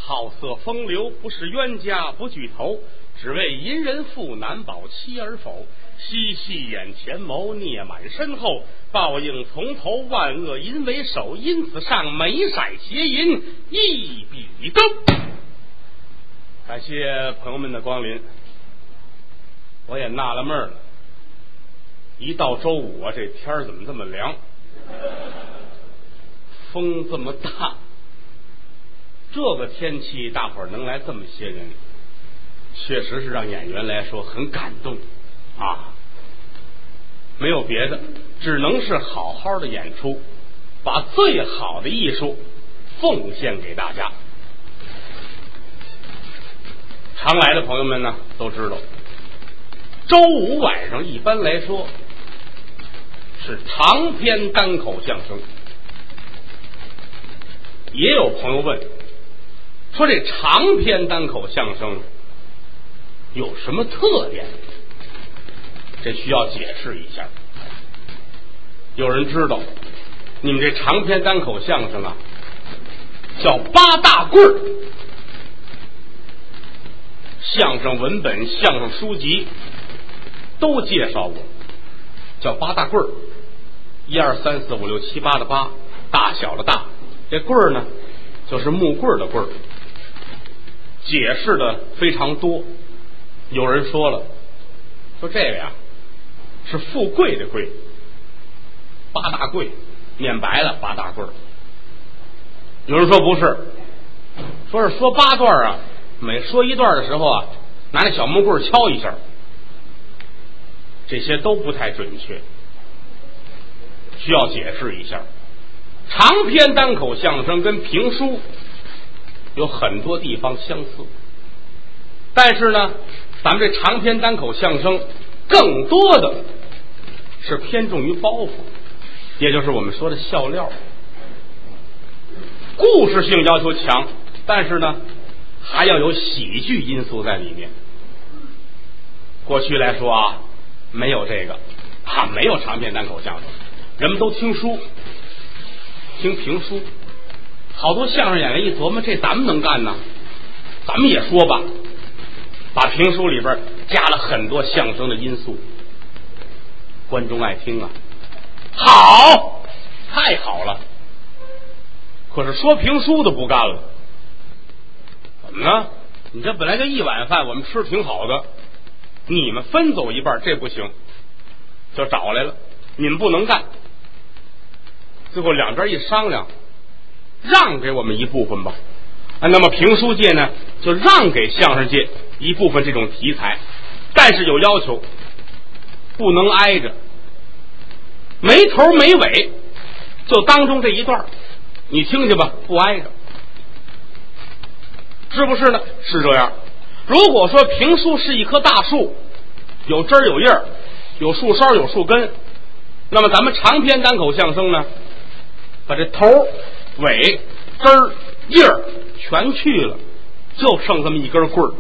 好色风流，不是冤家不聚头，只为淫人妇难保妻儿否。嬉戏眼前谋，孽满身后，报应从头，万恶淫为首。因此上眉色邪淫一笔勾。感谢朋友们的光临。我也纳了闷了，一到周五啊，这天怎么这么凉，风这么大，这个天气大伙儿能来这么些人，确实是让演员来说很感动啊。没有别的，只能是好好的演出，把最好的艺术奉献给大家。常来的朋友们呢都知道，周五晚上一般来说是长篇单口相声。也有朋友问说，这长篇单口相声有什么特点？这需要解释一下。有人知道，你们这长篇单口相声啊，叫八大棍儿。相声文本、相声书籍都介绍过，叫八大棍儿。1、2、3、4、5、6、7、8的八，大小的大。这棍儿呢，就是木棍的棍儿。解释的非常多。有人说了，说这个呀是富贵的贵，八大贵，念白了八大棍儿。有人说不是，说是说八段啊，每说一段的时候啊，拿那小木棍敲一下，这些都不太准确，需要解释一下。长篇单口相声跟评书有很多地方相似，但是呢，咱们这长篇单口相声更多的是偏重于包袱，也就是我们说的笑料。故事性要求强，但是呢还要有喜剧因素在里面。过去来说啊，没有这个啊，没有长篇单口相声，人们都听书听评书。好多相声演员一琢磨，这咱们能干呢，咱们也说吧，把评书里边加了很多相声的因素，观众爱听啊，好，太好了。可是说评书的不干了，怎么呢？你这本来就一碗饭，我们吃挺好的，你们分走一半，这不行，就找来了，你们不能干。最后两边一商量，让给我们一部分吧。那么评书界呢，就让给相声界一部分这种题材，但是有要求，不能挨着，没头没尾，就当中这一段你听去吧，不挨着，是不是呢？是这样。如果说评书是一棵大树，有枝儿有叶儿，有树梢有树根，那么咱们长篇单口相声呢，把这头尾枝儿叶儿全去了，就剩这么一根棍儿，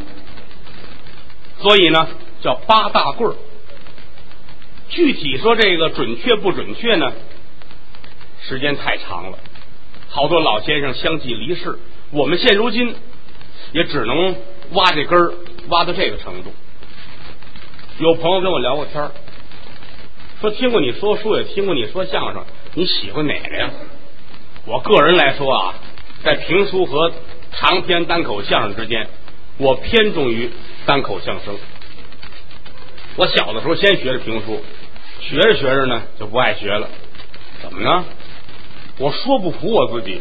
所以呢叫八大棍儿。具体说这个准确不准确呢，时间太长了，好多老先生相继离世，我们现如今也只能挖这根儿，挖到这个程度。有朋友跟我聊过天，说听过你说书，也听过你说相声，你喜欢哪个呀？我个人来说啊，在评书和长篇单口相声之间，我偏重于单口相声。我小的时候先学着评书，学着学着呢就不爱学了。怎么呢？我说不服我自己。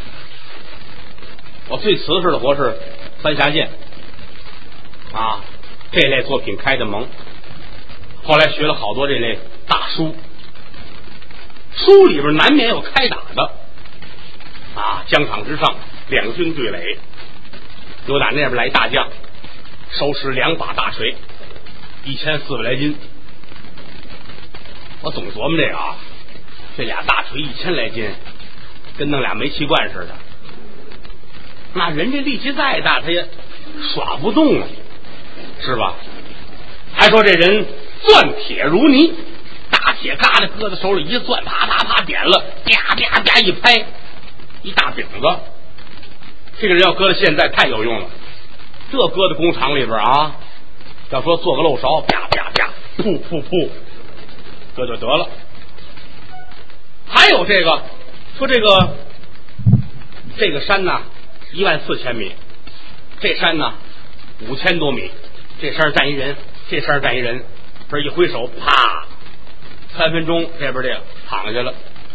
我最瓷实的活是三峡剑啊，这类作品开的蒙。后来学了好多这类大书，书里边难免有开打的啊，疆场之上两军对垒，有打那边来一大将，手持2把大锤，1400来斤。我总琢磨这个啊，这俩大锤1000来斤，跟弄俩煤气罐似的，那人这力气再大，他也耍不动了，是吧？还说这人钻铁如泥，大铁疙瘩搁在手里一钻，啪啪啪点了，啪啪啪一拍，一大饼子。 这个人要搁到现在太有用了，这搁在工厂里边啊，要说做个漏勺，啪啪啪，噗噗噗，这就得了。还有这个说这个山呢14000米，这山呢5000多米，这山站一人，这山站一人，这一挥手，啪，3分钟这边这个躺下了。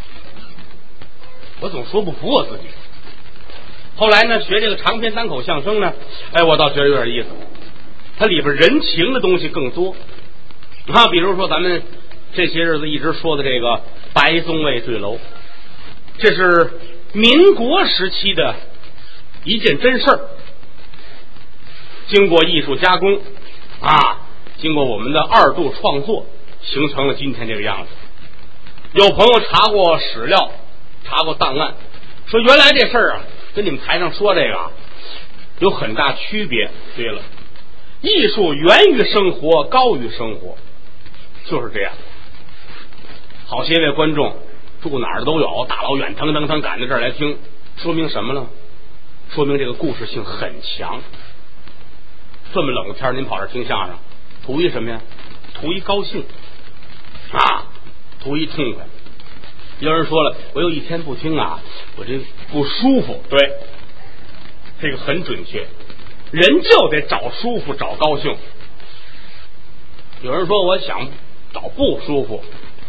我总说不服我自己。后来呢，学这个长篇单口相声呢，哎，我倒觉得有点意思。它里边人情的东西更多啊，比如说咱们这些日子一直说的这个白宗卫坠楼，这是民国时期的一件真事儿，经过艺术加工啊，经过我们的2度创作，形成了今天这个样子。有朋友查过史料，查过档案，说原来这事儿啊，跟你们台上说这个啊，有很大区别。对了，艺术源于生活，高于生活，就是这样。好些位观众住哪儿的都有，大老远腾腾腾赶到这儿来听，说明什么呢？说明这个故事性很强。这么冷的天您跑这儿听相声，图一什么呀？图一高兴啊，图一痛快。有人说了，我有一天不听啊，我这不舒服。对，这个很准确，人就得找舒服，找高兴。有人说我想找不舒服，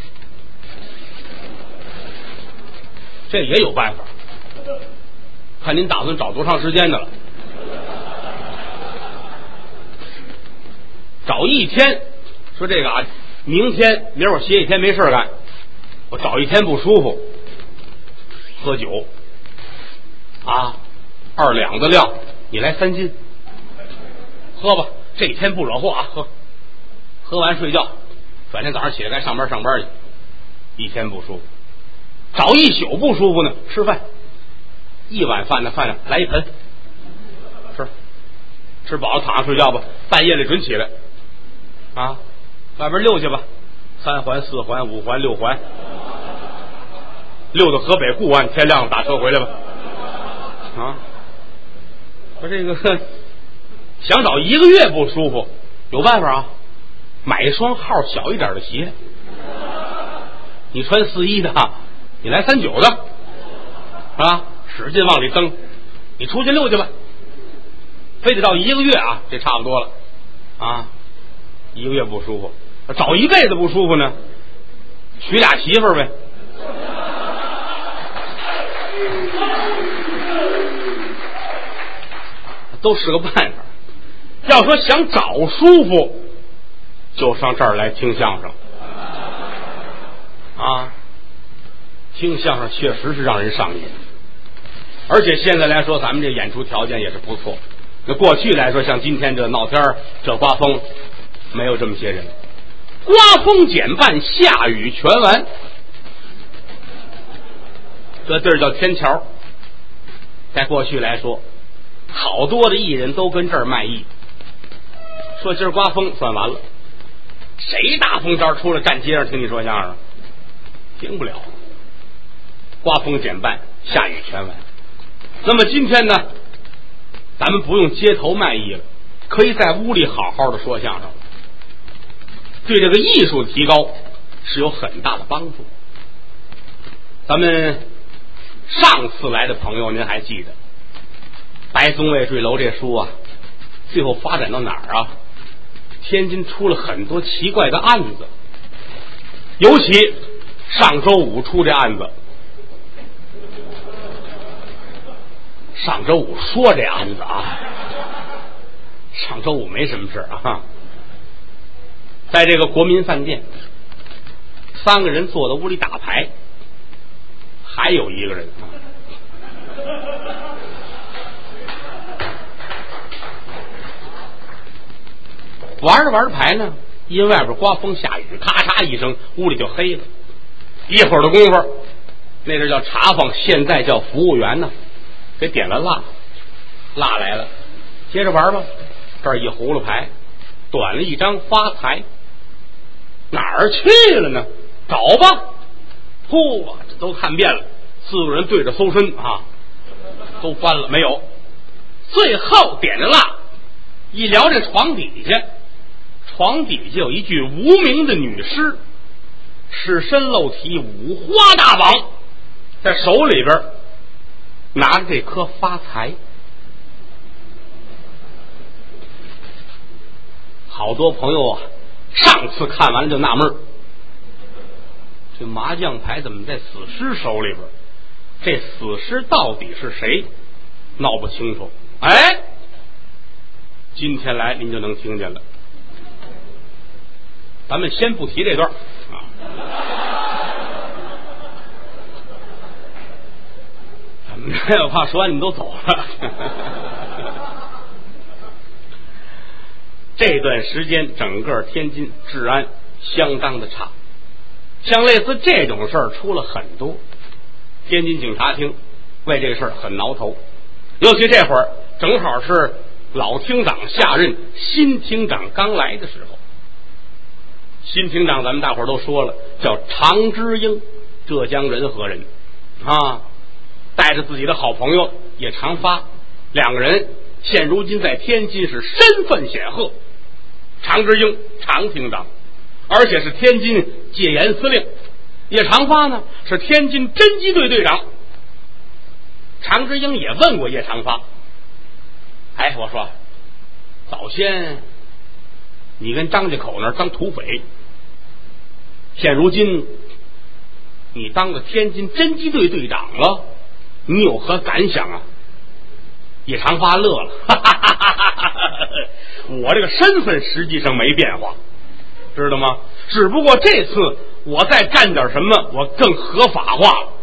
这也有办法，看您打算找多长时间的了。找一天，说这个啊，明儿我歇一天没事干，我找一天不舒服，喝酒啊，2两的量，你来3斤，喝吧，这一天不惹祸啊，喝完睡觉，转天早上起来该上班去，一天不舒服。找一宿不舒服呢，吃饭，1碗饭的饭量来1盆，吃饱了躺下睡觉吧，半夜里准起来啊，外边溜去吧，3环4环5环6环，溜到河北固湾，天亮了打车回来吧。啊，说这个想找1个月不舒服，有办法啊，买一双号小一点的鞋，你穿41的，你来39的啊，使劲往里蹬，你出去溜去吧，非得到1个月啊，这差不多了啊，1个月不舒服，找一辈子不舒服呢，娶俩媳妇儿呗。都是个办法。要说想找舒服，就上这儿来听相声啊！听相声确实是让人上瘾，而且现在来说，咱们这演出条件也是不错。那过去来说，像今天这闹天这刮风，没有这么些人。刮风减半，下雨全完，这地儿叫天桥。在过去来说，好多的艺人都跟这儿卖艺，说今儿刮风算完了，谁大风天出来站街上听你说相声？听不了。刮风减半，下雨全完。那么今天呢，咱们不用街头卖艺了，可以在屋里好好的说相声，对这个艺术的提高是有很大的帮助。咱们上次来的朋友您还记得白宗卫坠楼这书啊，最后发展到哪儿啊？天津出了很多奇怪的案子，尤其上周五出这案子。上周五说这案子啊，上周五没什么事啊，在这个国民饭店，3个人坐在屋里打牌，还有1个人啊，玩着玩着牌呢，因为外边刮风下雨，咔嚓一声，屋里就黑了。一会儿的功夫，那阵叫茶坊，现在叫服务员呢，给点了蜡来了，接着玩吧。这儿一葫芦牌，短了一张发财，哪儿去了呢？找吧，呼，这都看遍了，4个人对着搜身啊，都翻了没有， 最后点着蜡，一撩这床底下，床底下有一具无名的女尸，赤身露体，五花大绑，在手里边拿着这颗发财。好多朋友啊，上次看完了就纳闷，这麻将牌怎么在死尸手里边？这死尸到底是谁？闹不清楚。哎，今天来您就能听见了。咱们先不提这段啊，我怕说完你们都走了。这段时间整个天津治安相当的差，像类似这种事儿出了很多，天津警察厅为这个事儿很挠头，尤其这会儿正好是老厅长下任，新厅长刚来的时候。新厅长咱们大伙儿都说了，叫常之英，浙江仁和人啊，带着自己的好朋友叶长发，两个人现如今在天津是身份显赫。常之英常厅长，而且是天津戒严司令；叶长发呢是天津侦缉队队长。常之英也问过叶长发，哎，我说早先你跟张家口那儿当土匪，现如今你当了天津侦缉队队长了，你有何感想啊？叶长发乐了，哈哈哈哈哈哈！我这个身份实际上没变化，知道吗？只不过这次我再干点什么，我更合法化了。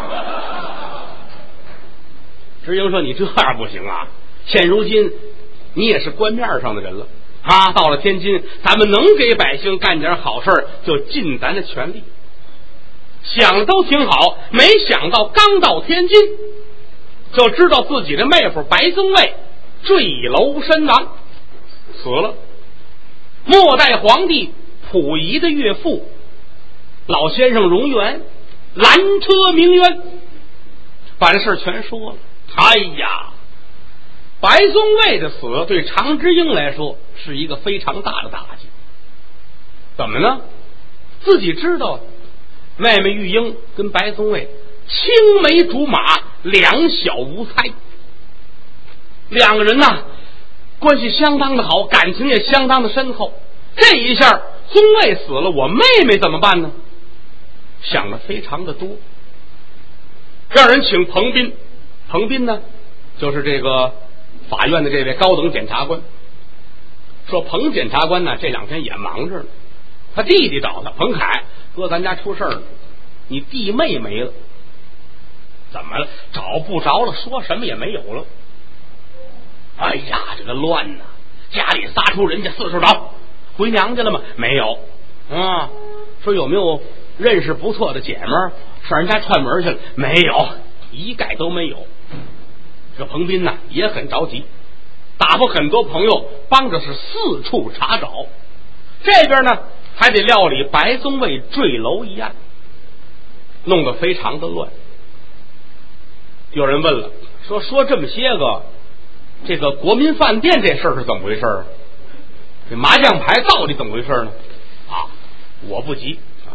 知英说：“你这样不行啊！现如今你也是官面上的人了啊，到了天津，咱们能给百姓干点好事，就尽咱的全力。想的都挺好，没想到刚到天津，就知道自己的妹夫白增卫坠楼身亡，死了。末代皇帝溥仪的岳父老先生荣源拦车鸣冤，把这事全说了。哎呀，白宗卫的死对常之英来说是一个非常大的打击。怎么呢？自己知道妹妹玉英跟白宗卫青梅竹马，两小无猜，两个人呢关系相当的好，感情也相当的深厚。这一下宗卫死了，我妹妹怎么办呢？想的非常的多，让人请彭斌。彭斌呢就是这个法院的这位高等检察官，说彭检察官呢这两天也忙着呢，他弟弟找他，彭凯，哥咱家出事了，你弟妹没了。怎么了？找不着了，说什么也没有了。哎呀，这个乱呐！家里撒出人家四处找，回娘家了吗？没有。啊，说有没有认识不错的姐们儿上人家串门去了？没有，一概都没有。这彭斌呢也很着急，打发很多朋友帮着是四处查找。这边呢还得料理白宗卫坠楼一案，弄得非常的乱。有人问了，说这么些个这个国民饭店这事儿是怎么回事啊？这麻将牌到底怎么回事呢？啊，我不急啊。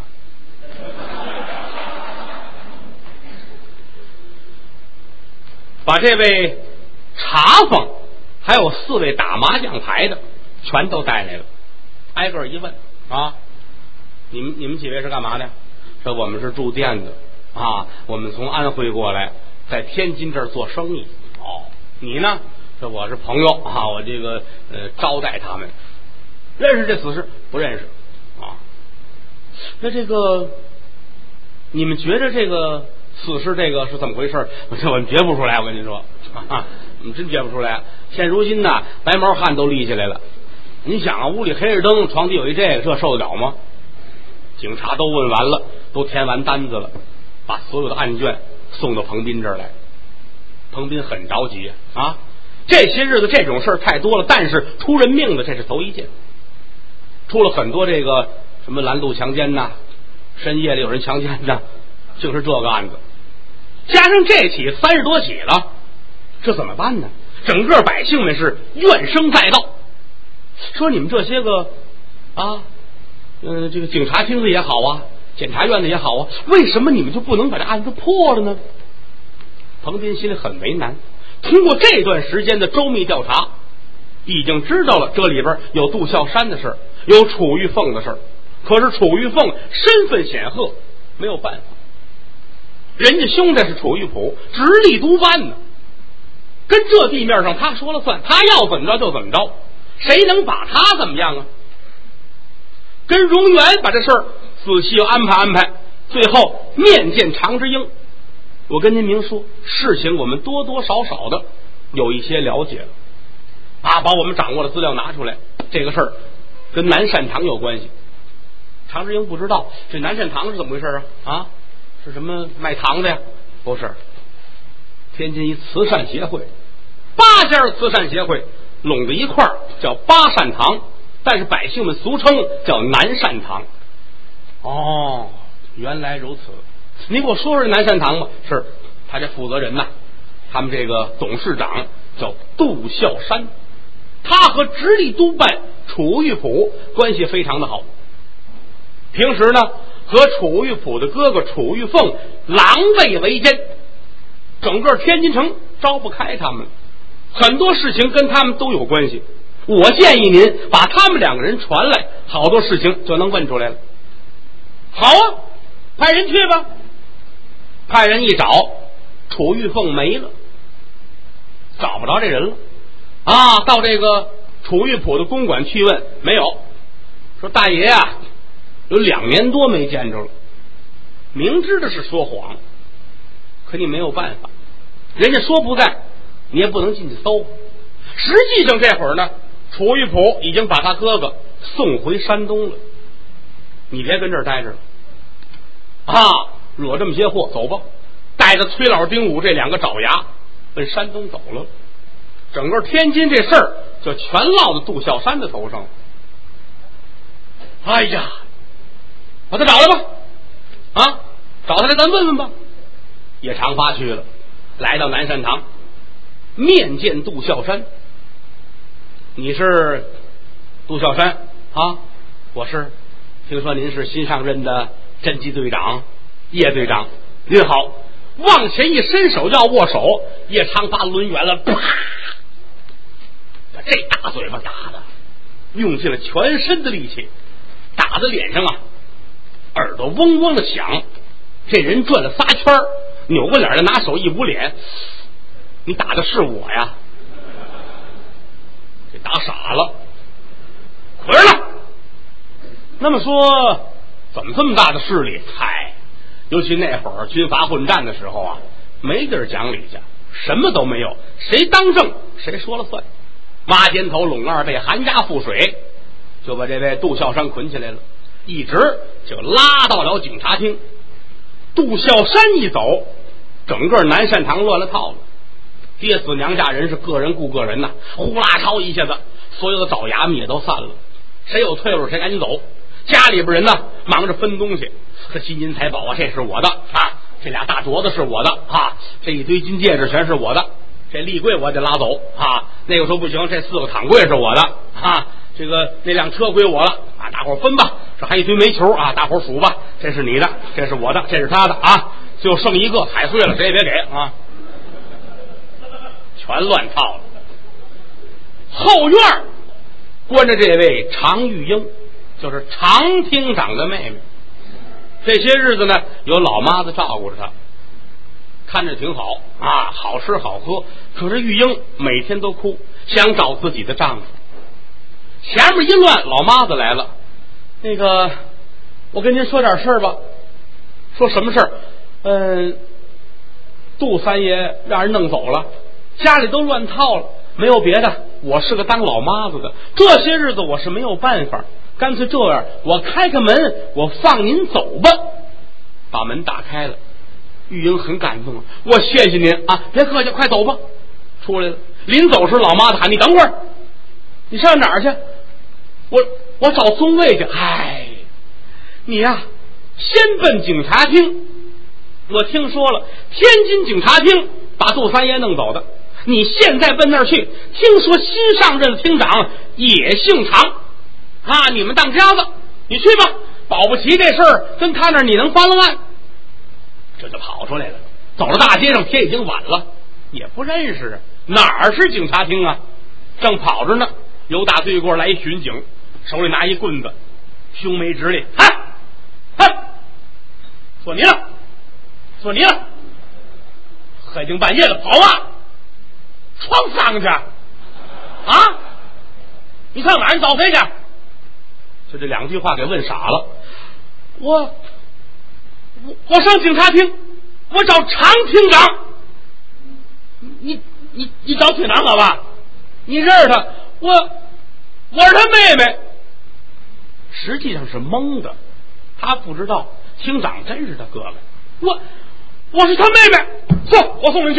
把这位茶坊还有4位打麻将牌的全都带来了，挨个一问啊，你们几位是干嘛的？说我们是住店的啊，我们从安徽过来，在天津这儿做生意。哦，你呢？说我是朋友啊，我这个招待他们。认识这死尸？不认识啊。那这个你们觉着这个死尸这个是怎么回事？我们觉不出来，我跟你说啊，我们真觉不出来。现如今呢，白毛汗都立起来了。你想啊，屋里黑着灯，床底有一这受得了吗？警察都问完了，都填完单子了，把所有的案卷送到彭斌这儿来。彭斌很着急啊，这些日子这种事儿太多了，但是出人命的这是头一件。出了很多这个什么拦路强奸呐，深夜里有人强奸呐，就是这个案子。加上这起30多起了，这怎么办呢？ 整个百姓们是怨声载道，说你们这些个这个警察厅的也好啊，检察院的也好啊，为什么你们就不能把这案子破了呢？彭斌心里很为难。通过这段时间的周密调查，已经知道了这里边有杜孝山的事，有楚玉凤的事。可是楚玉凤身份显赫，没有办法，人家兄弟是楚玉甫，直隶督办呢，跟这地面上他说了算，他要怎么着就怎么着，谁能把他怎么样啊？跟荣元把这事儿仔细安排安排，最后面见常之英。我跟您明说，事情我们多多少少的有一些了解了把我们掌握的资料拿出来，这个事儿跟南善堂有关系。常之英不知道这南善堂是怎么回事是什么卖糖的呀？不是，天津一慈善协会，8家慈善协会拢在一块儿叫八善堂，但是百姓们俗称叫南善堂。原来如此。你给我说说南善堂吧。是他这负责人他们这个董事长叫杜孝山，他和直隶督办楚玉甫关系非常的好，平时呢和楚玉甫的哥哥楚玉凤狼狈为奸，整个天津城招不开他们，很多事情跟他们都有关系。我建议您把他们2个人传来，好多事情就能问出来了。好啊，派人去吧。派人一找，楚玉凤没了，找不着这人了到这个楚玉甫的公馆去问，没有，说大爷有2年多没见着了。明知道是说谎，可你没有办法，人家说不在，你也不能进去搜。实际上这会儿呢，楚玉甫已经把他哥哥送回山东了，你别跟这儿待着了惹这么些祸，走吧，带着崔老丁武这2个爪牙奔山东走了。整个天津这事儿就全落到杜孝山的头上了。哎呀，把他找来吧找他来咱问问吧。叶长发去了，来到南善堂面见杜孝山。你是杜孝山我是，听说您是新上任的侦缉队长叶队长，您好。往前一伸手要握手，叶长发抡圆了，啪，把这大嘴巴打的用尽了全身的力气，打在脸上耳朵嗡嗡的响。这人转了仨圈，扭过脸来，拿手一捂脸，你打的是我呀？这打傻了，回来了。那么说怎么这么大的势力？尤其那会儿军阀混战的时候没地儿讲理去，什么都没有，谁当政谁说了算。挖尖头拢二背，寒家覆水，就把这位杜孝山捆起来了，一直就拉到了警察厅。杜孝山一走，整个南善堂乱了套了。爹死娘家人是个人顾个人呼啦超一下子，所有的爪牙们也都散了，谁有退路谁赶紧走。家里边人忙着分东西，这金银财宝这是我的这俩大镯子是我的这一堆金戒指全是我的，这立柜我得拉走那个说不行，这4个躺柜是我的这个那辆车归我了大伙分吧。这还一堆煤球大伙数吧，这是你的，这是我的，这是他的就剩一个踩碎了谁也别给全乱套了。后院关着这位常玉英，就是常厅长的妹妹。这些日子呢，有老妈子照顾着她，看着挺好好吃好喝。可是玉英每天都哭，想找自己的丈夫。前面一乱，老妈子来了，那个我跟您说点事儿吧。说什么事儿？杜三爷让人弄走了，家里都乱套了，没有别的，我是个当老妈子的，这些日子我是没有办法，干脆这样，我开开门，我放您走吧。把门打开了，玉英很感动，我谢谢您别客气，快走吧。出来了，临走时老妈子喊，你等会儿，你上哪儿去？我找宗卫去。你先奔警察厅，我听说了天津警察厅把杜三爷弄走的， 你现在奔那儿去，听说新上任的厅长也姓常啊，你们当家子，你去吧，保不齐这事儿跟他那儿你能翻了案。这就跑出来了，走到大街上，天已经晚了，也不认识啊，哪儿是警察厅啊？正跑着呢，有打对过来一巡警，手里拿一棍子，胸眉直立，说你了，说你了，黑更半夜的跑啊，闯丧去啊！你上哪儿？你找谁去？就这两句话给问傻了。我上警察厅，我找常厅长。你找厅长好吧？你认识他？我是他妹妹。实际上是懵的，他不知道厅长真是他哥哥。我是他妹妹，走，我送你去。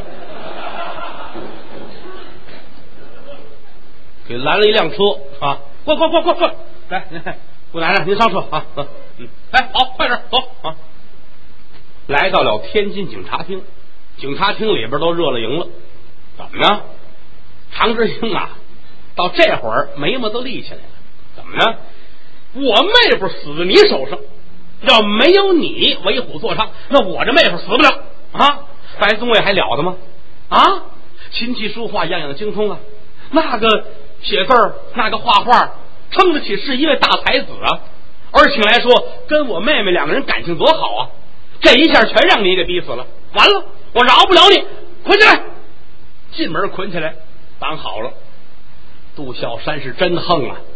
给拦了一辆车啊！过，来，姑奶奶您上车啊！好，快点走啊！来到了天津警察厅，警察厅里边都热了营了。怎么呢？常志兴啊，到这会儿眉毛都立起来了。怎么呢？我妹夫死在你手上，要没有你为虎作伥，那我这妹夫死不了啊！白宗伟还了得吗？琴棋书画样样精通啊，那个写字儿，那个画画，称得起是一位大才子啊。而且来说，跟我妹妹两个人感情多好啊！这一下全让你给逼死了，完了，我饶不了你，捆起来！进门捆起来，绑好了。杜孝山是真横啊！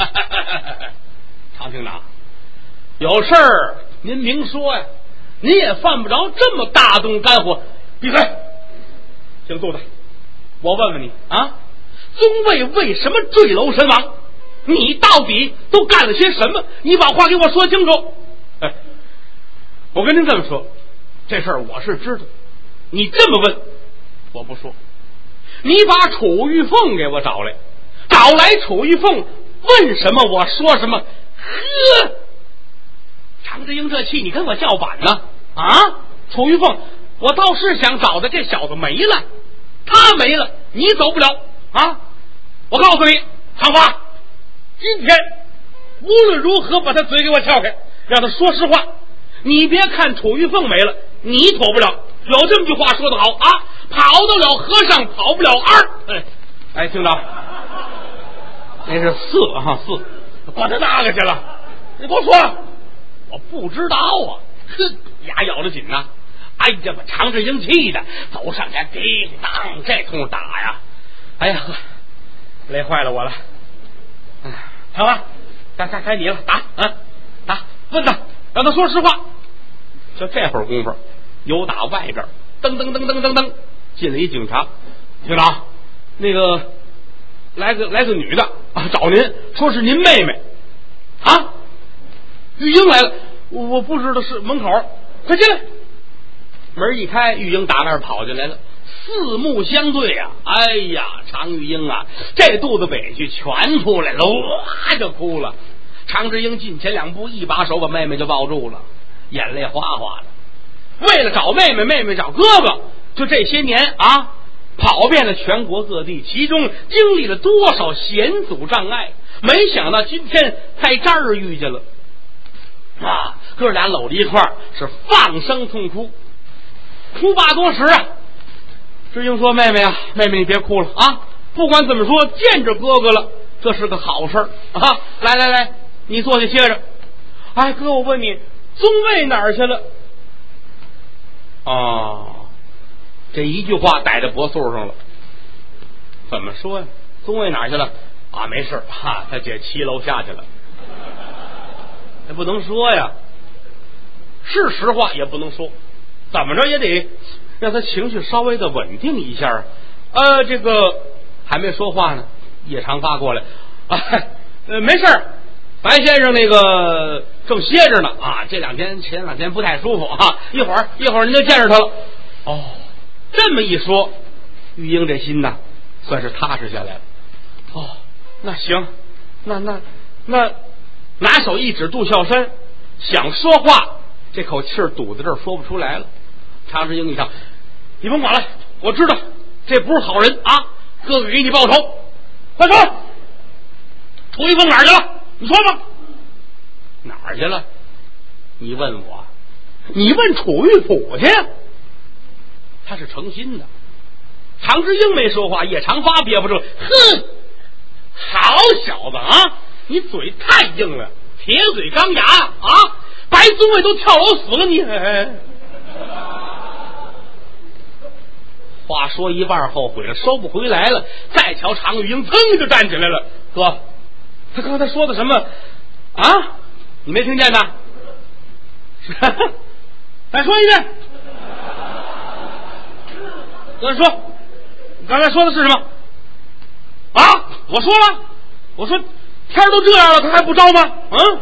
常厅长，有事儿您明说呀，您也犯不着这么大动肝火。闭嘴！姓杜的，我问问你啊，宗卫为什么坠楼身亡？你到底都干了些什么？你把话给我说清楚。我跟您这么说，这事儿我是知道，你这么问我不说。你把楚玉凤给我找来楚玉凤，问什么我说什么。呵，常志英这气，你跟我叫板呢楚玉凤，我倒是想找的，这小子没了，他没了，你走不了我告诉你，长花，今天无论如何把他嘴给我撬开，让他说实话。你别看楚玉凤没了，你躲不了。有这么句话说得好跑得了和尚跑不了二。听着，那是四，管他那个去了。你给我说，我不知道啊。牙咬得紧呐。这把常志英气的走上前，叮当这通打呀！累坏了我了。好了，该你了，打，问他，让他说实话。就这会儿功夫，有打外边噔进了一警察。厅长，那个来个女的找您，说是您妹妹玉英来了。我不知道是门口，快进来。门一开，玉英打那儿跑进来了，四目相对啊！常玉英啊，这肚子委屈全出来了，哇就哭了。常志英进前两步，一把手把妹妹就抱住了，眼泪哗哗的。为了找妹妹，妹妹找哥哥，就这些年跑遍了全国各地，其中经历了多少险阻障碍，没想到今天在这儿遇见了哥俩搂着一块儿是放声痛哭。哭罢多时志英说：“妹妹你别哭了不管怎么说，见着哥哥了，这是个好事来，你坐下歇着。哥，我问你，宗卫哪儿去了？这一句话逮在脖穗上了。怎么说呀？宗卫哪儿去了？没事他姐骑楼下去了。这不能说呀，是实话也不能说。怎么着也得让他情绪稍微的稳定一下。这个还没说话呢，叶长发过来没事儿，白先生那个正歇着呢前两天不太舒服一会儿您就见着他了。这么一说，玉英这心呐算是踏实下来了。那行，那拿手一指杜孝山，想说话，这口气儿堵在这儿说不出来了。常志英一想，你甭管了，我知道这不是好人啊！哥哥给你报仇，快说，楚玉凤哪儿去了？你说吧，哪儿去了？你问我，你问楚玉府去？他是诚心的。常之英没说话，叶长发憋不住，哼，好小子啊，你嘴太硬了，铁嘴钢牙啊！白宗卫都跳楼死了，你话说一半后悔了，收不回来了。再瞧常玉英，噌就站起来了。哥，他刚才说的什么啊？你没听见呢？再说一遍。哥说，你刚才说的是什么？啊？我说了，我说天都这样了，他还不招吗？嗯。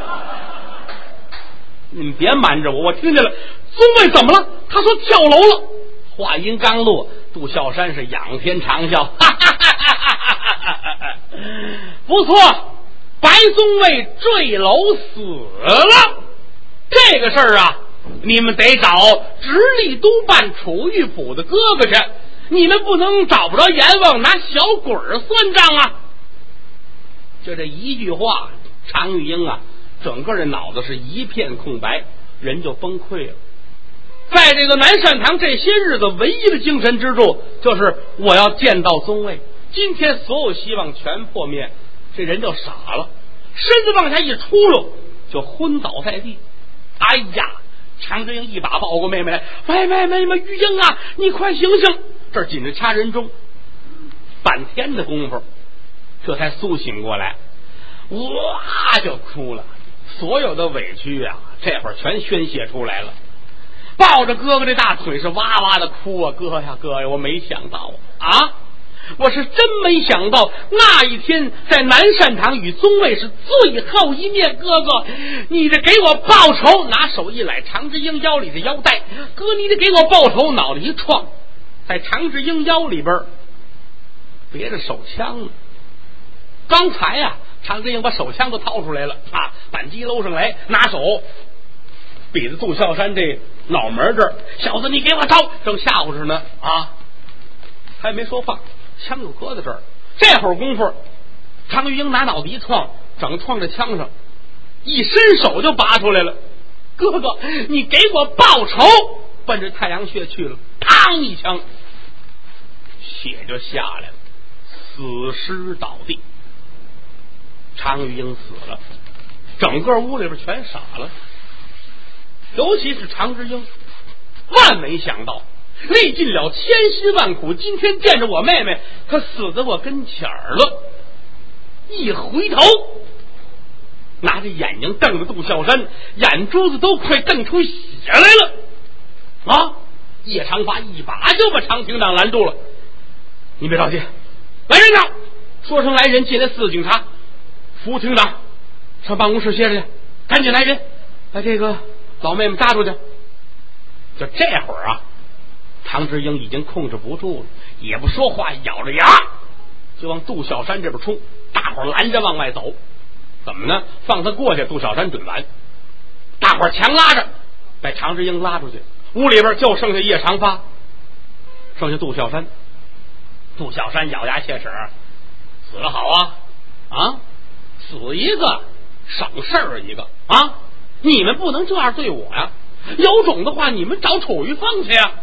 你们别瞒着我，我听见了。宗卫怎么了？他说跳楼了。话音刚落，杜孝山是仰天长啸，哈哈哈哈哈哈！不错，白宗卫坠楼死了。这个事儿啊，你们得找直隶督办楚玉府的哥哥去，你们不能找不着阎王拿小鬼儿算账啊！就这一句话，常玉英啊，整个人脑子是一片空白，人就崩溃了。在这个南善堂这些日子，唯一的精神支柱就是我要见到宗卫。今天所有希望全破灭，这人就傻了，身子往下一出溜，就昏倒在地。哎呀，常之英一把抱过妹妹来，妹妹玉英啊，你快醒醒！这儿紧着掐人中，半天的功夫，这才苏醒过来，哇就哭了，所有的委屈啊，这会儿全宣泄出来了。抱着哥哥这大腿是哇哇的哭啊！哥呀，我没想到啊，我是真没想到那一天在南善堂与宗卫是最后一面。哥哥，你得给我报仇！拿手一揽常之英腰里的腰带，哥，你得给我报仇！脑袋一撞，在常之英腰里边别着手枪呢。刚才啊，常之英把手枪都掏出来了啊，扳机搂上来，拿手比着杜孝山这脑门这儿，小子你给我招！正吓唬着呢啊，还没说话，枪就搁在这儿。这会儿功夫，常玉英拿脑袋一撞，整撞在枪上，一伸手就拔出来了。哥哥，你给我报仇！奔着太阳穴去了，嘡一枪，血就下来了，死尸倒地。常玉英死了，整个屋里边全傻了。尤其是常之英，万没想到，历尽了千辛万苦，今天见着我妹妹，她死在我跟前儿了。一回头，拿着眼睛瞪着杜孝山，眼珠子都快瞪出血来了。啊！叶长发一把就把常厅长拦住了。你别着急，来人呐！说声来人，进来4个警察，副厅长上办公室歇着去，赶紧来人，把这个老妹妹扎出去。就这会儿啊，常之英已经控制不住了，也不说话，咬着牙就往杜孝山这边冲。大伙儿拦着往外走，怎么呢？放他过去，杜孝山准完。大伙儿强拉着，把常之英拉出去。屋里边就剩下叶长发，剩下杜孝山。杜孝山咬牙切齿，死了好啊啊，死一个省事儿一个啊！你们不能这样对我呀！有种的话，你们找楚玉凤去呀！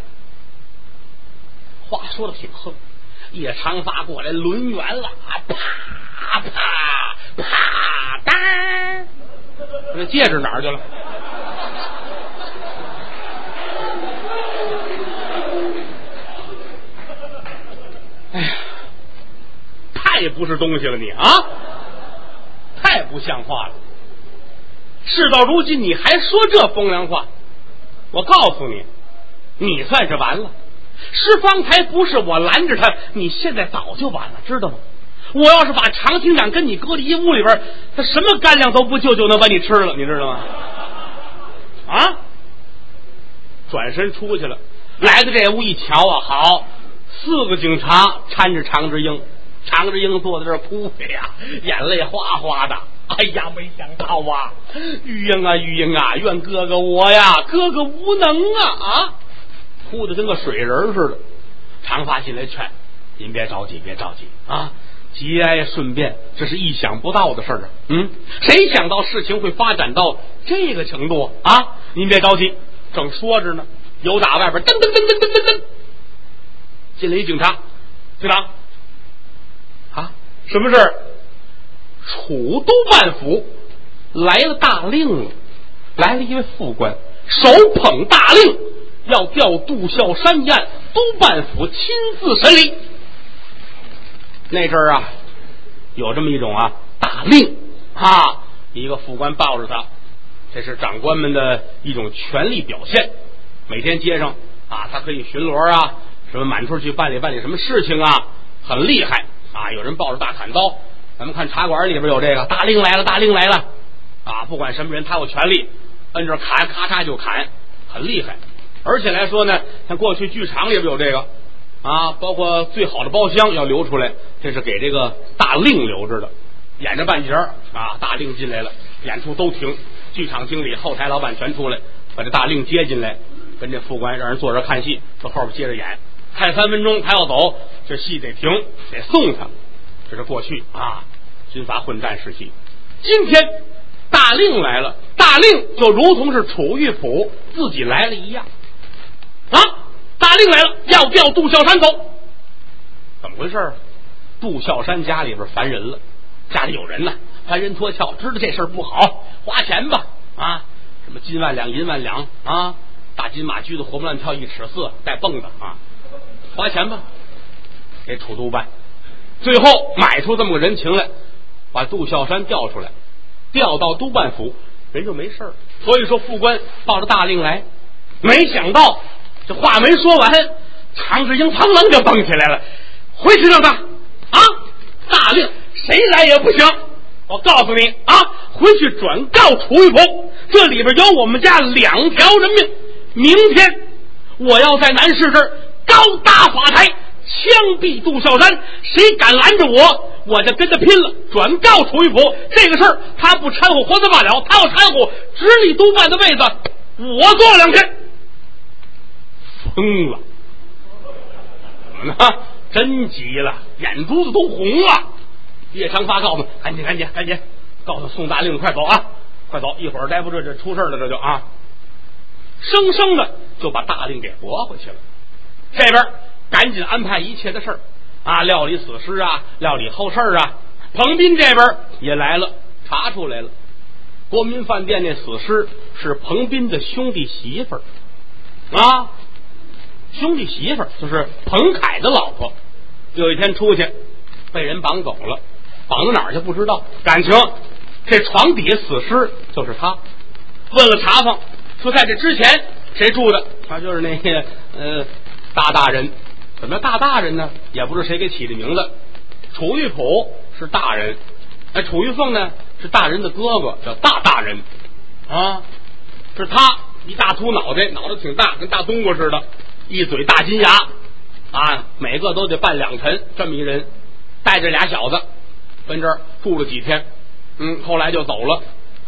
话说的挺横，叶长发过来抡圆了，啪啪啪当，这戒指哪儿去了？哎呀，太不是东西了你啊！太不像话了！事到如今你还说这风凉话，我告诉你，你算是完了。是方才不是我拦着他，你现在早就完了，知道吗？我要是把常厅长跟你搁在一屋里边，他什么干粮都不就能把你吃了，你知道吗？啊！转身出去了，来到这屋一瞧啊，好，4个警察搀着常之英，常之英坐在这儿哭呀，眼泪哗哗的。哎呀，没想到啊，玉英啊，玉英啊，怨哥哥我呀，哥哥无能啊啊！哭得跟个水人似的。 长发进来劝您别着急，别着急啊，节哀顺变，这是意想不到的事儿啊。谁想到事情会发展到这个程度啊？您别着急，正说着呢，有打外边噔噔噔噔噔噔噔进来一警察，警察啊，什么事儿？楚都办府来了大令了，来了一位副官，手捧大令，要调杜孝山一案，都办府亲自审理。那阵儿啊，有这么一种大令啊，一个副官抱着他，这是长官们的一种权力表现。每天街上他可以巡逻什么满处去办理什么事情很厉害有人抱着大砍刀。咱们看茶馆里边有这个大令来了，大令来了不管什么人他有权利摁着砍，咔嚓就砍，很厉害。而且来说呢，像过去剧场里边有这个包括最好的包厢要留出来，这是给这个大令留着的。演着半截大令进来了，演出都停，剧场经理后台老板全出来把这大令接进来，跟这副官让人坐着看戏，到后边接着演，看3分钟他要走，这戏得停，得送他。这是过去军阀混战时期。今天大令来了，大令就如同是楚玉璞自己来了一样大令来了，要调杜孝山走。怎么回事？杜孝山家里边烦人了，家里有人呢，烦人脱壳，知道这事儿不好，花钱吧什么金万两银万两大金马驹子活蹦乱跳1.4尺带蹦的花钱吧，给楚都办。最后买出这么个人情来，把杜孝山调出来，调到都办府，人就没事儿。所以说副官抱着大令来，没想到这话没说完，常志英砰楞就蹦起来了，回去让他大令谁来也不行，我告诉你回去转告楚玉璞，这里边有我们家2条人命，明天我要在南市这儿高搭法台，枪毙杜孝山，谁敢拦着我，我就跟他拼了，转告楚玉璞，这个事儿他不掺和活的罢了，他要掺和直隶督办的位子我坐2天。疯了，怎么呢？真急了，眼珠子都红了。叶长发告诉赶紧告诉宋大令快走快走，一会儿待不住这出事了，这就生生的就把大令给驳回去了。这边赶紧安排一切的事儿料理死尸料理后事彭斌这边也来了，查出来了，国民饭店那死尸是彭斌的兄弟媳妇儿兄弟媳妇儿就是彭凯的老婆，有一天出去被人绑走了，绑到哪儿去不知道，感情这床底下死尸就是他。问了查访，说在这之前谁住的，他就是那个大人。怎么叫大人呢？也不知谁给起的名字。楚玉璞是大人，楚玉凤呢是大人的哥哥，叫大人是他一大秃脑袋挺大，跟大冬瓜似的，一嘴大金牙每个都得半2辰，这么一人，带着俩小子跟这儿住了几天，后来就走了。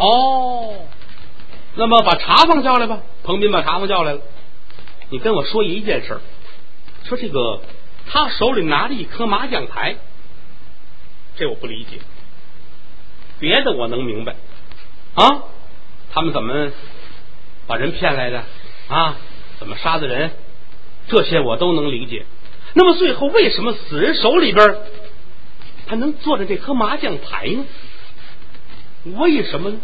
那么把查房叫来吧。彭斌把查房叫来了，你跟我说一件事，说这个他手里拿着一颗麻将牌，这我不理解，别的我能明白他们怎么把人骗来的怎么杀的人，这些我都能理解。那么最后为什么死人手里边他能坐着这颗麻将牌呢？为什么呢？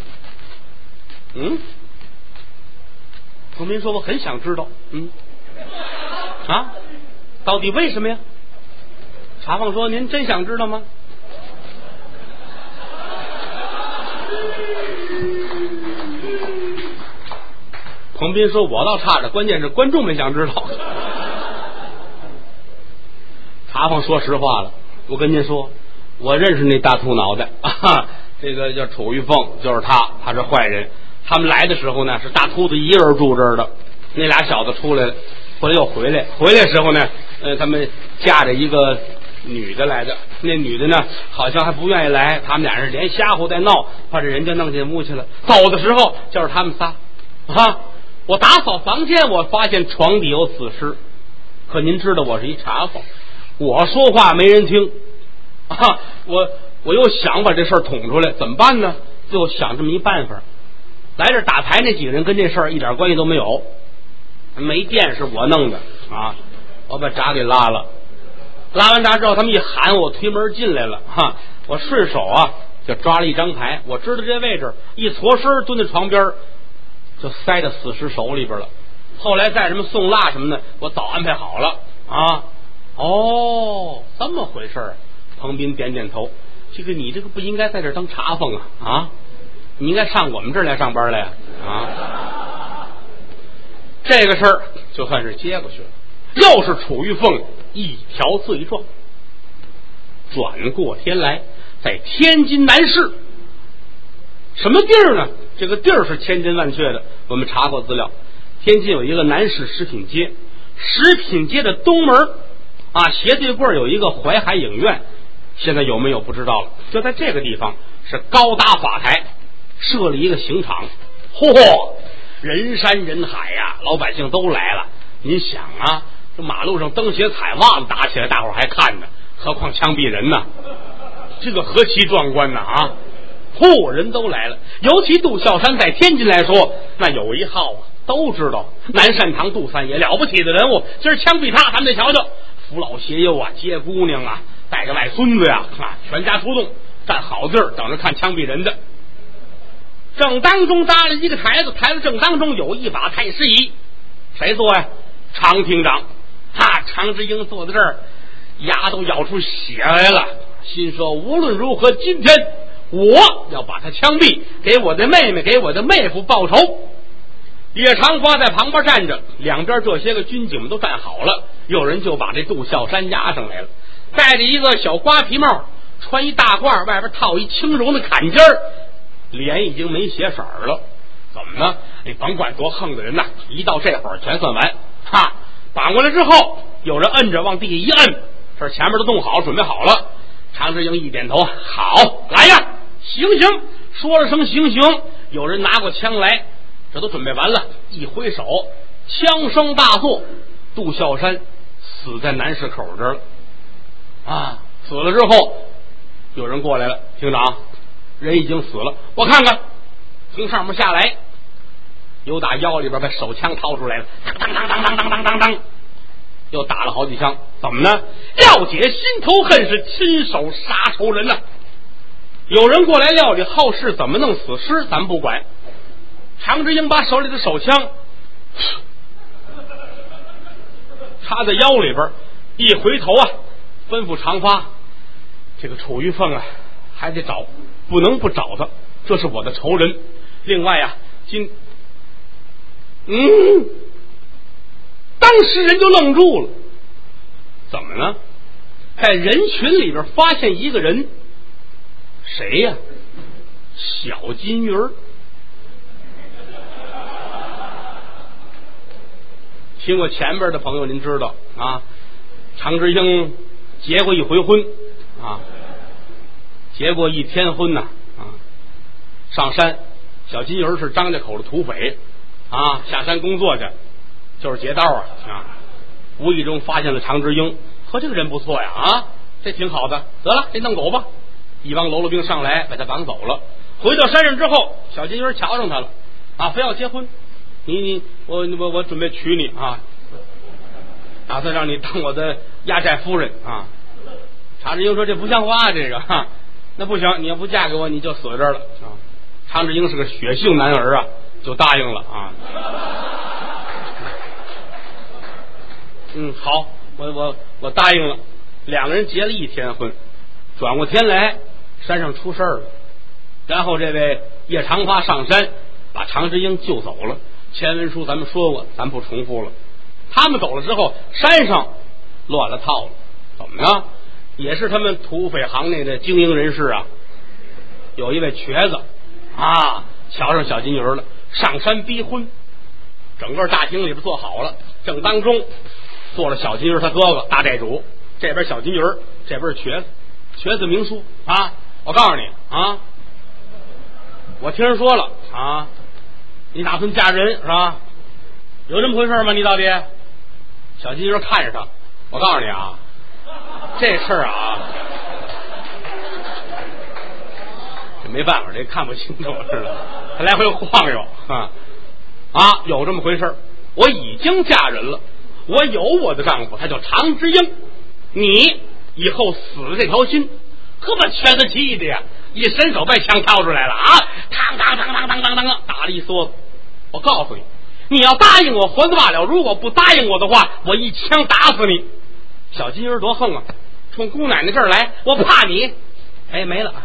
彭斌说我很想知道到底为什么呀？查访说您真想知道吗？彭斌说我倒差着，关键是观众们想知道。查访说实话了，我跟您说，我认识那大秃脑袋这个叫楚玉凤，就是他是坏人。他们来的时候呢，是大秃子一个人住这儿的，那俩小子出来了，后来又回来时候呢他们架着一个女的来的，那女的呢好像还不愿意来，他们俩人连瞎胡带闹，把这人就弄进屋去了。走的时候就是他们仨我打扫房间，我发现床底有死尸， 可您知道我是一茶坊，我说话没人听啊，我又想把这事儿捅出来，怎么办呢？最后想这么一办法，来这打牌那几个人跟这事儿一点关系都没有，没电是我弄的啊，我把闸给拉了，拉完闸之后他们一喊，我推门进来了哈，我顺手啊就抓了一张牌，我知道这位置，一搓身蹲在床边就塞到死尸手里边了。后来再什么送蜡什么的，我早安排好了啊。哦，这么回事儿。彭斌点点头，这个你这个不应该在这儿当茶坊啊，你应该上我们这儿来上班来啊。这个事儿就算是接过去了，又是楚玉凤一条罪状。转过天来，在天津南市，什么地儿呢？这个地儿是千真万确的，我们查过资料。天津有一个南市食品街，食品街的东门啊，斜对过有一个淮海影院，现在有没有不知道了。就在这个地方是高搭法台，设了一个刑场。嚯，人山人海呀，老百姓都来了。您想啊，这马路上蹬鞋踩袜子打起来，大伙儿还看呢，何况枪毙人呢？这个何其壮观呢啊！人都来了，尤其杜孝山在天津来说，那有一号啊，都知道南善堂杜三爷了不起的人物。今儿枪毙他，咱们得瞧瞧。扶老携幼啊，接姑娘啊，带个外孙子呀全家出动，站好地儿等着看枪毙人的。正当中搭了一个台子，台子正当中有一把太师椅，谁坐呀？常厅长。常志英坐在这儿，牙都咬出血来了，心说无论如何，今天我要把他枪毙，给我的妹妹，给我的妹夫报仇。叶长发在旁边站着，两边这些个军警们都站好了，有人就把这杜孝山押上来了，戴着一个小瓜皮帽，穿一大褂，外边套一轻柔的坎肩儿，脸已经没血色了。怎么呢？你甭管多横的人呐，一到这会儿全算完。绑过来之后，有人摁着往地下一摁，这前面都弄好准备好了。常志英一点头，好，来呀，行，说了声行，有人拿过枪来，这都准备完了，一挥手，枪声大作，杜孝山死在南市口这儿了死了之后，有人过来了，厅长，人已经死了，我看看。从上面下来，有打腰里边把手枪掏出来了，当，又打了好几枪。怎么呢？要解心头恨，是亲手杀仇人呐。有人过来料理后事，怎么弄死尸咱们不管。常志英把手里的手枪插在腰里边，一回头吩咐常发，这个楚玉凤还得找，不能不找他，这是我的仇人。另外当时人就愣住了，怎么呢？在人群里边发现一个人，谁呀？小金鱼儿。听过前边的朋友您知道常志英结过一回婚结过一天婚上山，小金鱼是张家口的土匪下山工作去，就是劫道无意中发现了常志英，和这个人不错呀这挺好的，得了，这弄走吧。一帮喽啰兵上来把他绑走了。回到山上之后，小金鱼瞧上他了非要结婚，我准备娶你打算让你当我的压寨夫人常志英说这不像话这个那不行，你要不嫁给我你就死这儿了常志英是个血性男儿就答应了好，我答应了。两个人结了一天婚，转过天来山上出事儿了，然后这位叶长发上山把常志英救走了。前文书咱们说过，咱不重复了。他们走了之后，山上乱了套了，怎么呢？也是他们土匪行内的精英人士有一位瘸子瞧上小金鱼了，上山逼婚。整个大厅里边坐好了，正当中坐了小金鱼他哥哥大寨主，这边小金鱼，这边是瘸子。瘸子明说我告诉你我听人说了你打算嫁人是吧？有这么回事吗？你到底小金鱼看着他，我告诉你啊，这事儿啊，这没办法，这看不清楚似的，他来回晃悠有这么回事。我已经嫁人了，我有我的丈夫，他叫常之英。你以后死了这条心，可把瘸子气的呀！一伸手把枪掏出来了啊！当当当当当当当，打了一梭子。我告诉你，你要答应我还罢了，如果不答应我的话，我一枪打死你。小金鱼多横啊，冲姑奶奶这儿来，我怕你。哎，没了。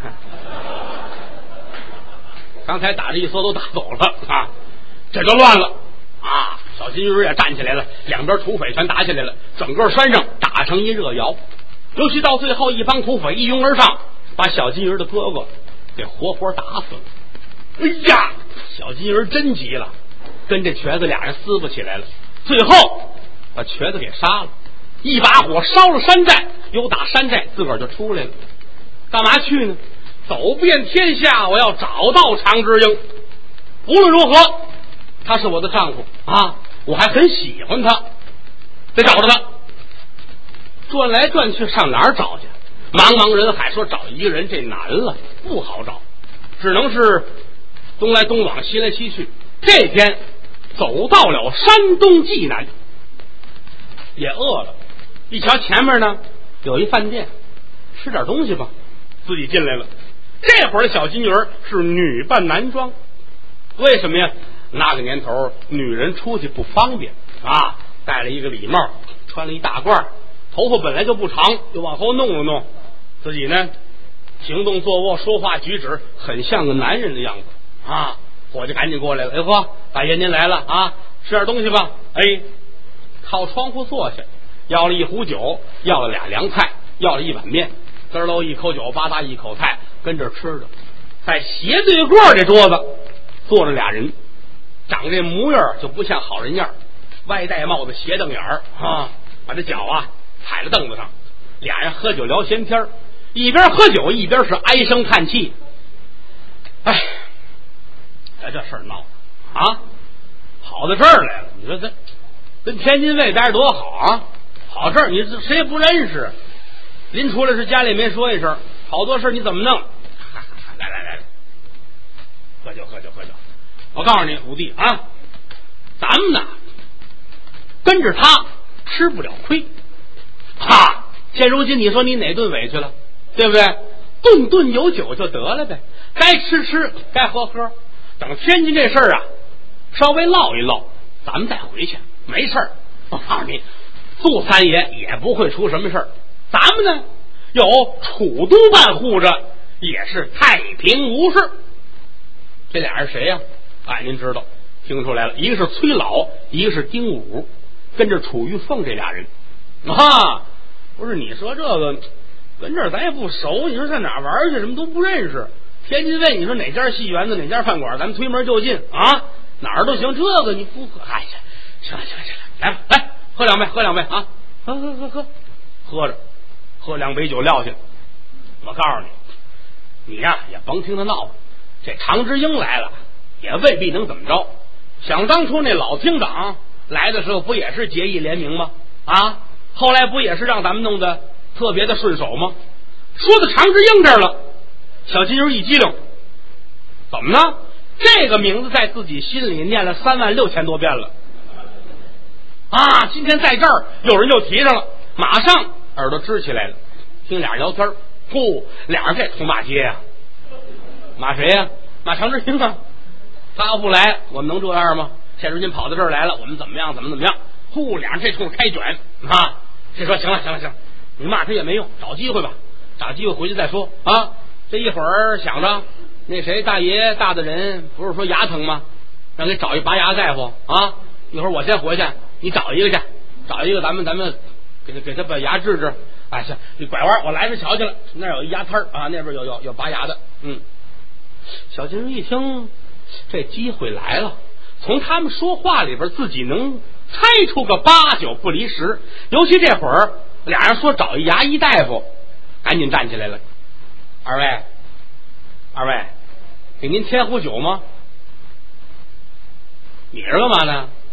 刚才打这一梭都打走了啊，这就乱了啊！小金鱼也站起来了，两边土匪全打起来了，整个山上打成一热窑。尤其到最后，一帮土匪一拥而上，把小金鱼的哥哥给活活打死了。哎呀，小金鱼真急了，跟这瘸子俩人撕不起来了，最后把瘸子给杀了，一把火烧了山寨，由打山寨自个儿就出来了。干嘛去呢？走遍天下，我要找到常之英。无论如何，他是我的丈夫啊，我还很喜欢他，得找着他。转来转去，上哪儿找去？茫茫人海，说找一个人这难了，不好找，只能是东来东往，西来西去。这天走到了山东济南，也饿了，一瞧前面呢有一饭店，吃点东西吧，自己进来了。这会儿的小金鱼是女扮男装，为什么呀？那个年头女人出去不方便啊，戴了一个礼帽，穿了一大褂，头发本来就不长，就往后弄了弄，自己呢行动坐卧说话举止很像个男人的样子啊。伙计赶紧过来了，哎呵，大爷您来了啊，吃点东西吧。哎，靠窗户坐下，要了一壶酒，要了俩凉菜，要了一碗面，滋喽一口酒，吧嗒一口菜，跟这吃着。在斜对过这桌子坐着俩人，长这模样就不像好人样，歪戴帽子，斜瞪眼啊，把这脚啊踩在凳子上，俩人喝酒聊闲天，一边喝酒一边是唉声叹气。哎，这事儿闹啊，跑到这儿来了。你说这跟天津卫待着多好啊，跑这儿你谁也不认识，临出来是家里没说一声，好多事你怎么弄？来，喝酒。我告诉你，五弟啊，咱们呢跟着他吃不了亏哈。现如今你说你哪顿委屈了，对不对？顿顿有酒就得了呗，该吃吃，该喝喝。等天津这事儿啊稍微落一落，咱们再回去，没事儿。我告诉你，杜三爷也不会出什么事儿。咱们呢有楚督办护着，也是太平无事。这俩人谁呀？您知道，听出来了，一个是崔老，一个是丁武，跟着楚玉凤这俩人啊。不是你说这个跟这儿咱也不熟，你说在哪玩去，什么都不认识。天津卫你说哪家戏园子哪家饭馆，咱们推门就进啊，哪儿都行。这个你不喝，哎，行了，来吧，来喝两杯啊，喝着，喝两杯酒撂下。我告诉你呀也甭听他闹了，这常之英来了也未必能怎么着。想当初那老厅长来的时候不也是结义联名吗？啊，后来不也是让咱们弄得特别的顺手吗？说到常之英这儿了，小金鱼一激灵，怎么呢？这个名字在自己心里念了36000多遍了啊！今天在这儿有人就提上了，马上耳朵支起来了，听俩人聊天。俩人这通骂街呀，骂谁呀？骂常之英啊！他要不来，我们能这样吗？现如今跑到这儿来了，我们怎么样？俩人这通开卷啊！这说行了，你骂他也没用，找机会吧，找机会回去再说啊！这一会儿想着那谁大爷大的人不是说牙疼吗？让给找一拔牙大夫啊！一会儿我先回去，你找一个去，找一个咱们给他把牙治治。哎，行，你拐弯，我来这瞧去了，那有一牙摊啊，那边有拔牙的。小金鱼一听这机会来了，从他们说话里边自己能猜出个8、9不离10。尤其这会儿俩人说找一牙医大夫，赶紧站起来了。二位，给您添壶酒吗？你是干嘛呢？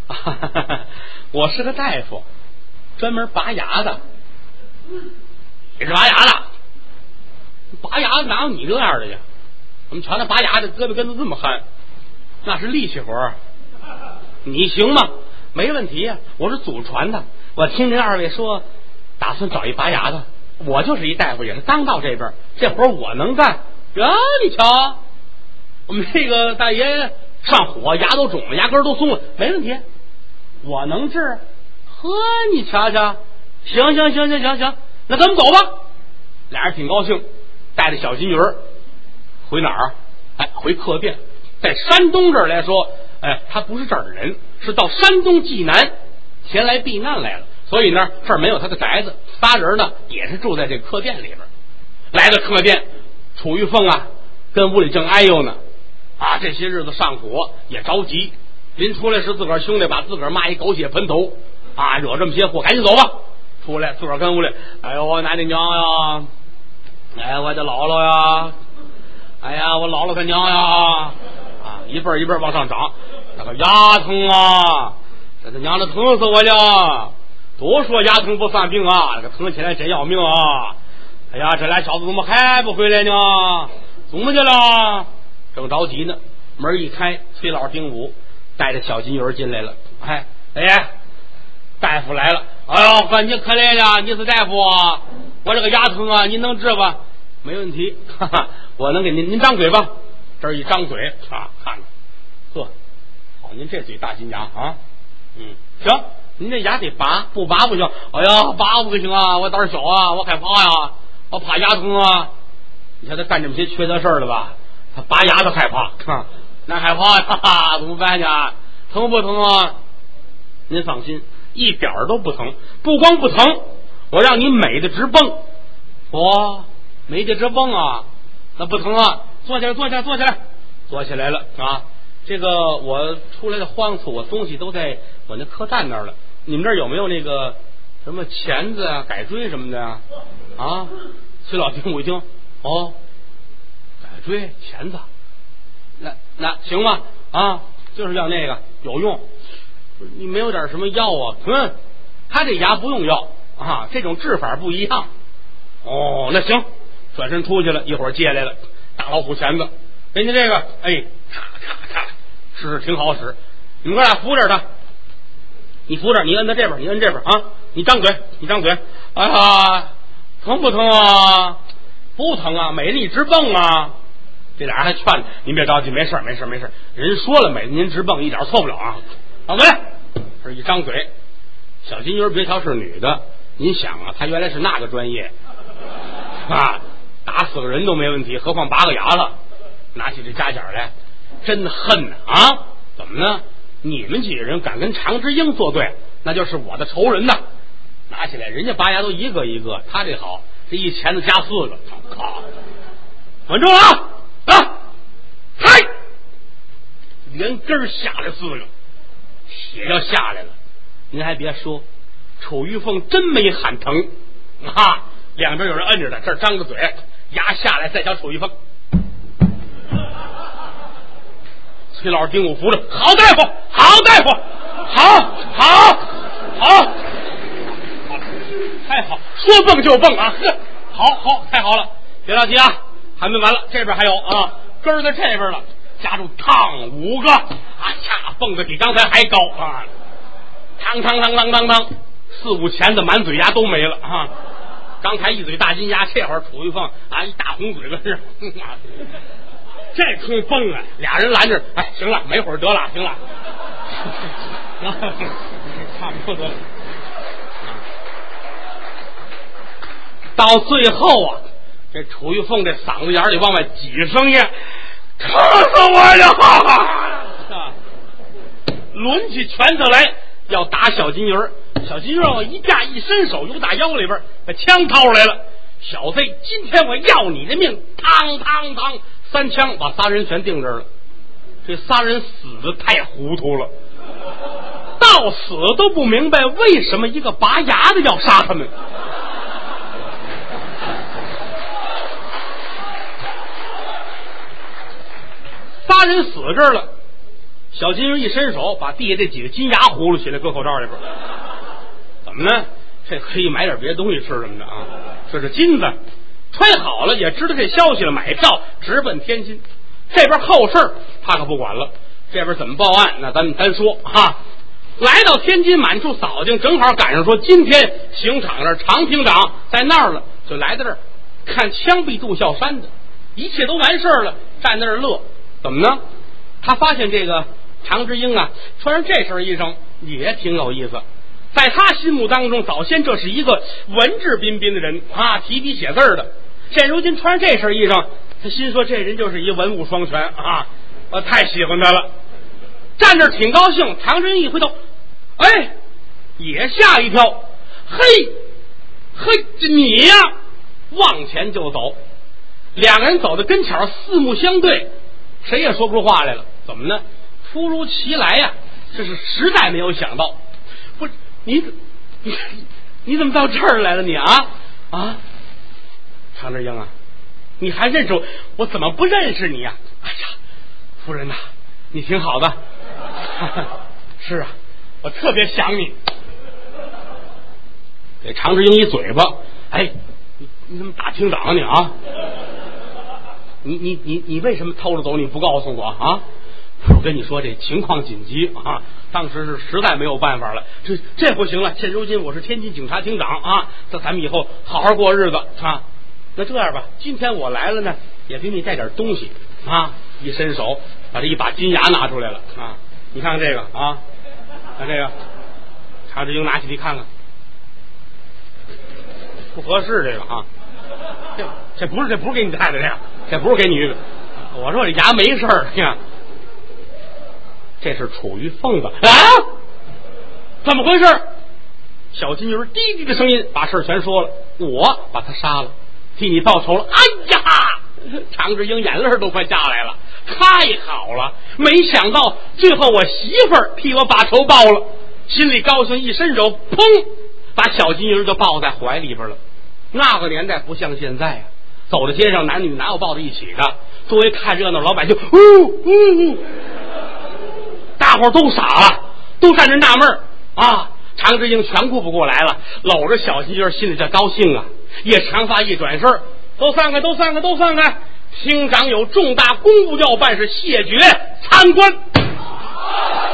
我是个大夫，专门拔牙的。你是拔牙的？拔牙哪有你这样的呀？我们瞧那拔牙的胳膊根子这么憨，那是力气活。你行吗？没问题呀，我是祖传的。我听您二位说打算找一拔牙的，我就是一大夫，也是刚到这边，这活我能干。啊，你瞧，我们这个大爷上火，牙都肿了，牙根都松了，没问题，我能治。呵，你瞧瞧，行，那咱们走吧。俩人挺高兴，带着小金鱼回哪儿？哎，回客店。在山东这儿来说，哎，他不是这儿的人，是到山东济南前来避难来了，所以呢，这儿没有他的宅子，仨人呢也是住在这客店里边。来到客店，楚玉凤啊，跟屋里正哎呦呢，啊，这些日子上火也着急，临出来时自个儿兄弟把自个儿骂一狗血喷头，啊，惹这么些祸，赶紧走吧。出来自个儿跟屋里，哎呦我奶奶娘呀，哎我的姥姥呀，哎呀我姥姥他娘呀，啊，一辈一辈往上涨，那个牙疼啊，这他娘的疼死我了！都说牙疼不算病啊，那个疼起来真要命啊！哎呀，这俩小子怎么还不回来呢？怎么去了？正着急呢，门一开，崔老丁武带着小金鱼进来了。哎，大夫来了！哎呦，哥你可来了，你是大夫啊？我这个牙疼啊，您能治吧？没问题，哈哈，我能给您张嘴吧。这儿一张嘴啊，看看，呵，好，您这嘴大金牙啊，行，您这牙得拔，不拔不行。哎呀，拔不行啊，我胆小啊，我害怕呀，我怕牙疼啊。你看他干这么些缺德事儿了吧？他拔牙都害怕，那害怕呀，哈哈，怎么办呢？疼不疼啊？您放心，一点都不疼，不光不疼，我让你美的直蹦。哦，美的直蹦啊，那不疼啊！坐起来，坐起来了啊！这个我出来的荒处，我东西都在我那客栈那儿了。你们这儿有没有那个什么钳子啊、改锥什么的啊？崔老丁我一听，哦，改锥、钳子，那行吗？啊，就是要那个有用。你没有点什么药啊？他这牙不用药啊，这种治法不一样。哦，那行，转身出去了，一会儿借来了大老虎钳子，人家这个，哎，咔，是挺好使。你们哥俩扶着他，你扶着，你摁在这边，你摁这边啊！你张嘴，哎呀，疼不疼啊？不疼啊，美的你直蹦啊！这俩人还劝您别着急，没事，人说了美的您直蹦，一点错不了啊！好，来，这一张嘴，小金鱼别瞧是女的，您想啊，她原来是那个专业啊，打死个人都没问题，何况拔个牙了。拿起这夹角来，真恨啊！怎么呢？你们几个人敢跟常之英作对，那就是我的仇人呐！拿起来，人家拔牙都一个一个，他这好，这一钳子加4个，靠！稳住啊！嗨，连根下来4个，血要下来了。您还别说，楚玉凤真没喊疼啊！两边有人摁着他，这儿张个嘴，牙下来，再瞧楚玉凤。崔老师丁武扶着，好大夫，好，太好，说蹦就蹦啊！好，太好了，别着急啊，还没完了，这边还有啊，根儿在这边了，加住烫5个，哎呀，蹦的比刚才还高啊！当4、5钳子满嘴牙都没了啊！刚才一嘴大金牙，这会儿楚玉凤啊一大红嘴巴是。这通蹦啊，俩人拦着，哎，行了，没会儿得了，行了，差不多得了。到最后啊，这楚玉凤这嗓子眼里往外挤声音，疼死我了！抡起拳头来要打小金鱼儿，小金鱼儿一架一伸手，由打腰里边把枪掏出来了。小子，今天我要你的命！嘡，3枪把仨人全定这儿了。这仨人死的太糊涂了，到死都不明白为什么一个拔牙的要杀他们。仨人死这儿了， 小金鱼一伸手，把地下这几个金牙葫芦起来，搁口罩里边。怎么呢？这可以买点别的东西吃什么的啊？这是金子，揣好了，也知道这消息了，买票直奔天津。这边后事他可不管了，这边怎么报案，那咱说啊。来到天津满处扫听，正好赶上说今天刑场那常厅长在那儿了，就来到这儿看枪毙杜孝山的，一切都完事了，站在那儿乐。怎么呢？他发现这个常志英啊，穿上这身衣裳也挺有意思。在他心目当中，早先这是一个文质彬彬的人啊，提笔写字的。现如今穿上这身衣裳，他心说这人就是一文武双全啊，太喜欢他了。站这挺高兴，常志英一回头，哎，也吓一跳，嘿，这你呀，往前就走。两个人走到跟前，四目相对，谁也说不出话来了。怎么呢？突如其来呀，这是实在没有想到。不是你怎么到这儿来了？你啊，常志英啊，你还认识我怎么不认识你呀？哎呀，夫人呐，你挺好的。是啊，我特别想你。给常志英一嘴巴，哎，你怎么打厅长啊你啊？你为什么偷着走？你不告诉我啊？我跟你说，这情况紧急啊！当时是实在没有办法了，这不行了。现如今我是天津警察厅长啊，这咱们以后好好过日子啊。那这样吧，今天我来了呢，也给你带点东西啊。一伸手，把这一把金牙拿出来了啊！你看看这个啊，看这个，常志英拿起来看看，不合适这个啊，这不是给你带的这不是给你的。我说这牙没事儿，你看。这是楚玉凤的啊！怎么回事？小金鱼低低的声音把事全说了，我把他杀了，替你报仇了。哎呀，常志英眼泪都快下来了，太好了！没想到最后我媳妇儿替我把仇报了，心里高兴，一伸手，砰，把小金鱼就抱在怀里边了。那个年代不像现在啊，走在街上男女哪有抱在一起的？作为看热闹老百姓，大伙都傻了，都站着纳闷啊！常志英全顾不过来了，搂着小金鱼，心里这高兴啊！叶长发一转身，都散开！厅长有重大公务要办，是谢绝参观。